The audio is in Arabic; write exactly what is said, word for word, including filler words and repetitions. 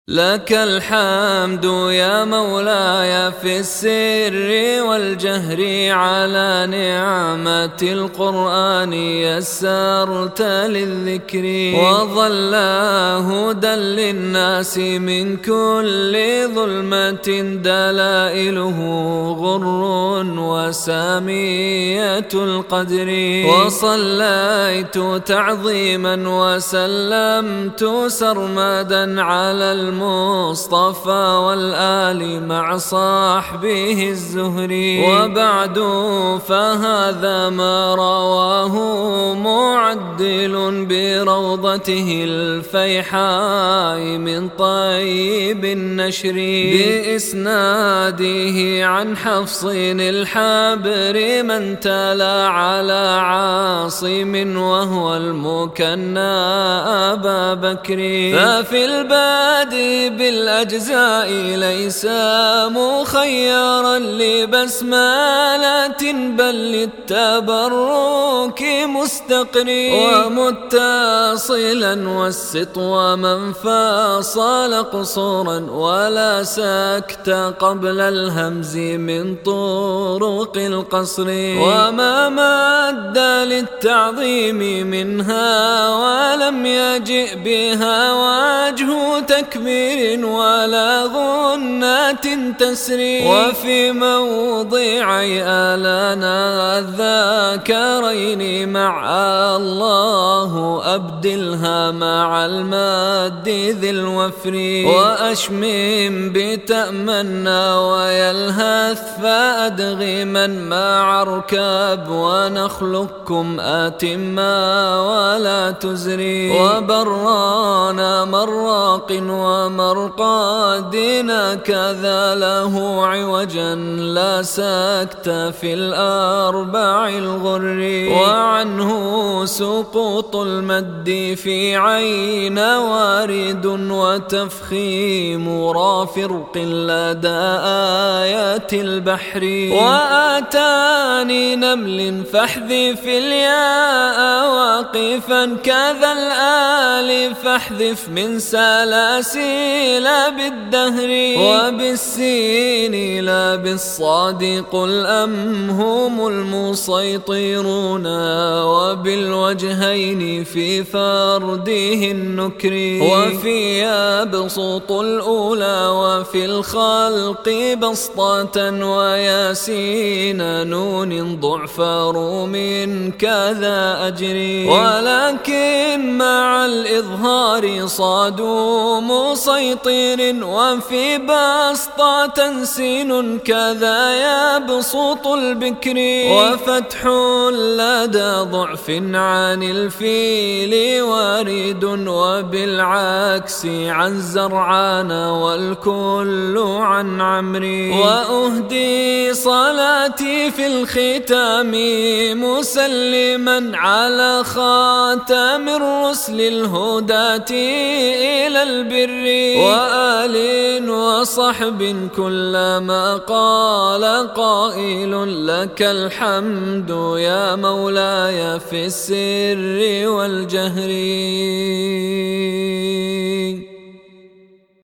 لك الحمد يا مولاي في السر والجهر على نعمة القرآن يسرت للذكر وظل هدى للناس من كل ظلمة دلائله غر وسامية القدر وصليت تعظيما وسلمت سرمدا على المصطفى والآل مع صاحبه الزهري وبعد فهذا ما رواه معدل بروضته الفيحاء من طيب النشر بإسناده عن حفص الحبر من تلا على عاصم وهو المكنى أبا بكر ففي البادئ بالأجزاء ليس مخيرا لبسمالة بل للتبرك مستقري ومتصلا والسطو من فاصل قصورا ولا سكت قبل الهمز من طرق القصر وما مد للتعظيم منها ولم يجئ بها وجه تكبير ولا غنات تسري وفي موضعي آلانا الذاكرين مع الله أبدلها مع الماد ذي الوفر وأشمم بتأمنا ويلهث فأدغما مع ركاب ونخلقكم أتما ولا تزري وبرانا مراق ومرقادنا كذا له عوجا لا سكت في الأربع الغر وعنه سقوط المد في عين وارد وتفخيم رافرق لدى آيات البحر وآتاني نمل فاحذف الياء واقفا كذا الآل فاحذف من سلاسل بالدهر وبالسين لا بالصاد قل أم هم المسيطرون وبالوجهين في فرده النكر وفي يبسط الأولى وفي الخلق بسطة وياسين نون ضعف روم كذا أجري ولكن مع الإظهار صادوا مسيطر وفي بسطة سين كذا يبسط البكر وفتح لدى ضعف عن الفيل وارد وبالعكس عن زرعان والكل عن عمري وأهدي صلاتي في الختام مسلما على خاتم الرسل الهداة إلى البر وآل وصحب كلما قال قائل لك الحمد يا مولاي في السر والجهر.